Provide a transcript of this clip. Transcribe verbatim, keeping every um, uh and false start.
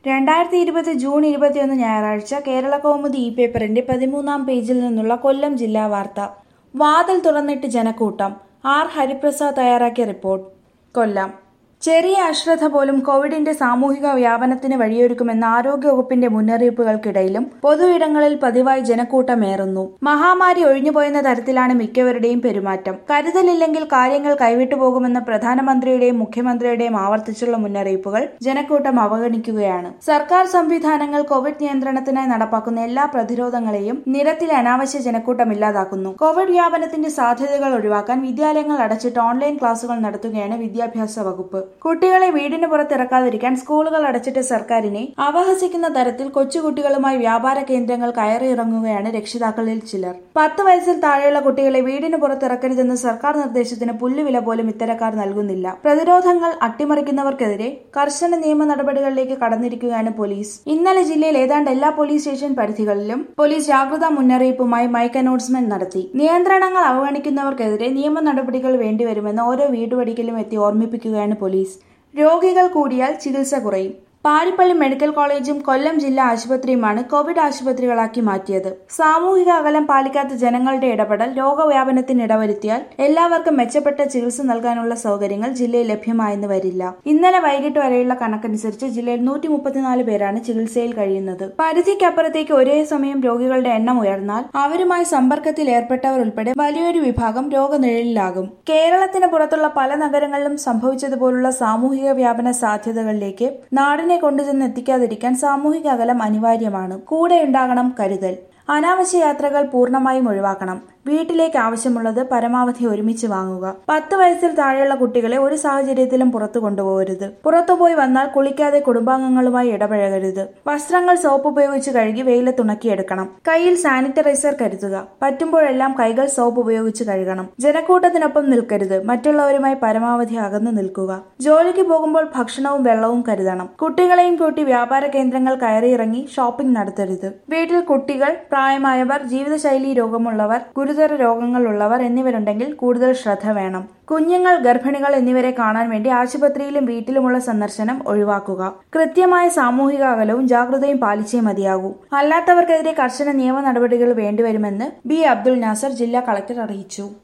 രണ്ടായിരത്തി ഇരുപത് ജൂൺ ഇരുപത്തിയൊന്ന് ഞായറാഴ്ച കേരളകൗമുദി ഇ പേപ്പറിന്റെ പതിമൂന്നാം പേജിൽ നിന്നുള്ള കൊല്ലം ജില്ലാ വാർത്ത. വാതിൽ തുറന്നിട്ട് ജനക്കൂട്ടം. ആർ ഹരിപ്രസാദ് തയ്യാറാക്കിയ റിപ്പോർട്ട്. കൊല്ലം. ചെറിയ അശ്രദ്ധ പോലും കോവിഡിന്റെ സാമൂഹിക വ്യാപനത്തിന് വഴിയൊരുക്കുമെന്ന ആരോഗ്യവകുപ്പിന്റെ മുന്നറിയിപ്പുകൾക്കിടയിലും പൊതു ഇടങ്ങളിൽ പതിവായി ജനക്കൂട്ടമേറുന്നു. മഹാമാരി ഒഴിഞ്ഞുപോയെന്ന തരത്തിലാണ് മിക്കവരുടെയും പെരുമാറ്റം. കരുതലില്ലെങ്കിൽ കാര്യങ്ങൾ കൈവിട്ടുപോകുമെന്ന പ്രധാനമന്ത്രിയുടെയും മുഖ്യമന്ത്രിയുടെയും ആവർത്തിച്ചുള്ള മുന്നറിയിപ്പുകൾ ജനക്കൂട്ടം അവഗണിക്കുകയാണ്. സർക്കാർ സംവിധാനങ്ങൾ കോവിഡ് നിയന്ത്രണത്തിനായി നടപ്പാക്കുന്ന എല്ലാ പ്രതിരോധങ്ങളെയും നിരത്തിലെ അനാവശ്യ ജനക്കൂട്ടം ഇല്ലാതാക്കുന്നു. കോവിഡ് വ്യാപനത്തിന്റെ സാധ്യതകൾ ഒഴിവാക്കാൻ വിദ്യാലയങ്ങൾ അടച്ചിട്ട് ഓൺലൈൻ ക്ലാസുകൾ നടത്തുകയാണ് വിദ്യാഭ്യാസ വകുപ്പ്. കുട്ടികളെ വീടിന് പുറത്തിറക്കാതിരിക്കാൻ സ്കൂളുകൾ അടച്ചിട്ട് സർക്കാരിനെ അപഹസിക്കുന്ന തരത്തിൽ കൊച്ചുകുട്ടികളുമായി വ്യാപാര കേന്ദ്രങ്ങൾ കയറിയിറങ്ങുകയാണ് രക്ഷിതാക്കളിൽ ചിലർ. പത്ത് വയസ്സിൽ താഴെയുള്ള കുട്ടികളെ വീടിന് പുറത്തിറക്കരുതെന്ന സർക്കാർ നിർദ്ദേശത്തിന് പുല്ലുവില പോലും ഇത്തരക്കാർ നൽകുന്നില്ല. പ്രതിരോധങ്ങൾ അട്ടിമറിക്കുന്നവർക്കെതിരെ കർശന നിയമ നടപടികളിലേക്ക് കടന്നിരിക്കുകയാണ് പോലീസ്. ഇന്നലെ ജില്ലയിൽ ഏതാണ്ട് എല്ലാ പോലീസ് സ്റ്റേഷൻ പരിധികളിലും പോലീസ് ജാഗ്രതാ മുന്നറിയിപ്പുമായി മൈക്ക് അനൗൺസ്മെന്റ് നടത്തി. നിയന്ത്രണങ്ങൾ അവഗണിക്കുന്നവർക്കെതിരെ നിയമ നടപടികൾ വേണ്ടിവരുമെന്ന് ഓരോ വീടുപടിക്കലും എത്തി ഓർമ്മിപ്പിക്കുകയാണ് പോലീസ്. രോഗികൾ കൂടിയാൽ ചികിത്സ കുറയും. പാരിപ്പള്ളി മെഡിക്കൽ കോളേജും കൊല്ലം ജില്ലാ ആശുപത്രിയുമാണ് കോവിഡ് ആശുപത്രികളാക്കി മാറ്റിയത്. സാമൂഹിക അകലം പാലിക്കാത്ത ജനങ്ങളുടെ ഇടപെടൽ രോഗവ്യാപനത്തിന് ഇടവരുത്തിയാൽ എല്ലാവർക്കും മെച്ചപ്പെട്ട ചികിത്സ നൽകാനുള്ള സൗകര്യങ്ങൾ ജില്ലയിൽ ലഭ്യമായെന്ന് വരില്ല. ഇന്നലെ വൈകിട്ട് വരെയുള്ള കണക്കനുസരിച്ച് ജില്ലയിൽ നൂറ്റി മുപ്പത്തിനാല് പേരാണ് ചികിത്സയിൽ കഴിയുന്നത്. പരിധിക്കപ്പുറത്തേക്ക് ഒരേ സമയം രോഗികളുടെ എണ്ണം ഉയർന്നാൽ അവരുമായി സമ്പർക്കത്തിൽ ഏർപ്പെട്ടവർ ഉൾപ്പെടെ വലിയൊരു വിഭാഗം രോഗനിഴലിലാകും. കേരളത്തിന് പുറത്തുള്ള പല നഗരങ്ങളിലും സംഭവിച്ചതുപോലുള്ള സാമൂഹിക വ്യാപന സാധ്യതകളിലേക്ക് നാടിനെ കൊണ്ടുചെന്ന് എത്തിക്കാതിരിക്കാൻ സാമൂഹിക അകലം അനിവാര്യമാണ്. കൂടെയുണ്ടാകണം കരുതൽ. അനാവശ്യ യാത്രകൾ പൂർണ്ണമായും ഒഴിവാക്കണം. വീട്ടിലേക്ക് ആവശ്യമുള്ളത് പരമാവധി ഒരുമിച്ച് വാങ്ങുക. പത്ത് വയസ്സിൽ താഴെയുള്ള കുട്ടികളെ ഒരു സാഹചര്യത്തിലും പുറത്തു കൊണ്ടുപോകരുത്. പുറത്തുപോയി വന്നാൽ കുളിക്കാതെ കുടുംബാംഗങ്ങളുമായി ഇടപഴകരുത്. വസ്ത്രങ്ങൾ സോപ്പ് ഉപയോഗിച്ച് കഴുകി വെയിലത്തുണക്കിയെടുക്കണം. കയ്യിൽ സാനിറ്റൈസർ കരുതുക. പറ്റുമ്പോഴെല്ലാം കൈകൾ സോപ്പ് ഉപയോഗിച്ച് കഴുകണം. ജനക്കൂട്ടത്തിനൊപ്പം നിൽക്കരുത്. മറ്റുള്ളവരുമായി പരമാവധി അകന്നു നിൽക്കുക. ജോലിക്ക് പോകുമ്പോൾ ഭക്ഷണവും വെള്ളവും കരുതണം. കുട്ടികളെയും കൂട്ടി വ്യാപാര കേന്ദ്രങ്ങൾ കയറിയിറങ്ങി ഷോപ്പിംഗ് നടത്തരുത്. വീട്ടിൽ കുട്ടികൾ, പ്രായമായവർ, ജീവിതശൈലി രോഗമുള്ളവർ, ഗുരുതര രോഗങ്ങളുള്ളവർ എന്നിവരുണ്ടെങ്കിൽ കൂടുതൽ ശ്രദ്ധ വേണം. കുഞ്ഞുങ്ങൾ, ഗർഭിണികൾ എന്നിവരെ കാണാൻ വേണ്ടി ആശുപത്രിയിലും വീട്ടിലുമുള്ള സന്ദർശനം ഒഴിവാക്കുക. കൃത്യമായ സാമൂഹിക അകലവും ജാഗ്രതയും പാലിച്ചേ മതിയാകൂ. അല്ലാത്തവർക്കെതിരെ കർശന നിയമ നടപടികൾ വേണ്ടിവരുമെന്ന് ബി അബ്ദുൽ നാസർ ജില്ലാ കളക്ടർ അറിയിച്ചു.